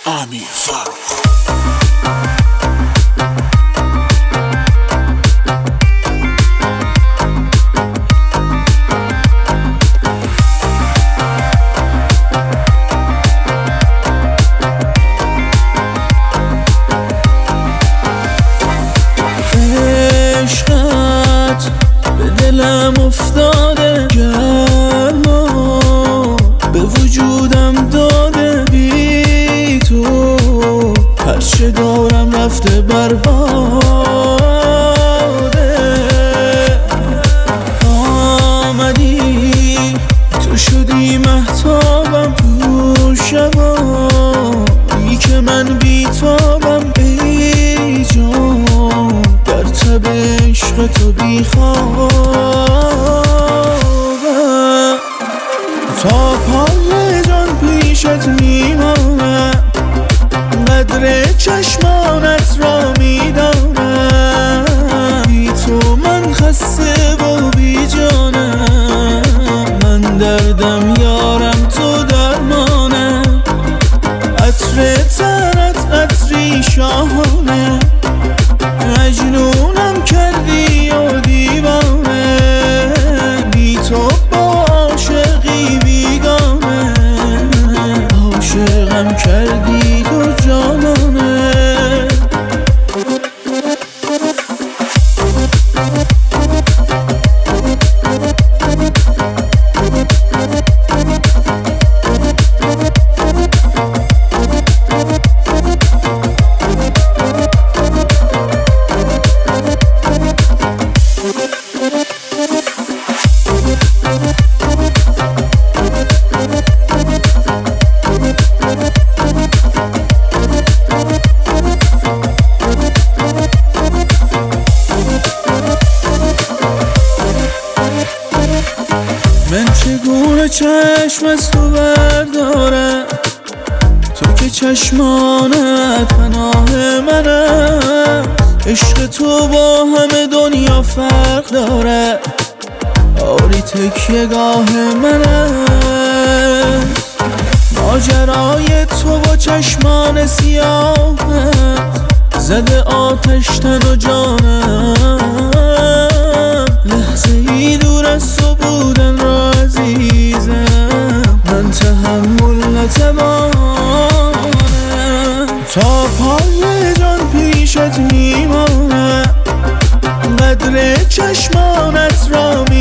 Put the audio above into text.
امیر فرخ. عشقت به دلم افتاده، گرما به وجودم داده، بی تو هرچه دارم رفته برباده. آمدی تو شدی مهتابم، تو شبایی که من بیتابم، ای جان در تب عشق تو بیخوابم. تا پای جان پیشت میمانم، قدر چشمانت را میدانم، بی تو من خسته و بی جانم، من دردم یارم تو درمانم، عطر تنت عطری شاهانه، مجنونم کردی و دیوانه، بی تو با عاشقی بیگانه، عاشقم کردی تو جانانه. من چگونه چشم از تو بردارم، تو که چشمانت پناه منم، عشق تو با همه دنیا فرق داره، آری تکیه گاه منم، ماجرای تو با چشمان سیاهت زده آتش تن و جانم، لحظه ای دور از تو بودن را عزیزم، من تحمل نتوانم، تا پای جان پیشت میمانم، قدر چشمانت را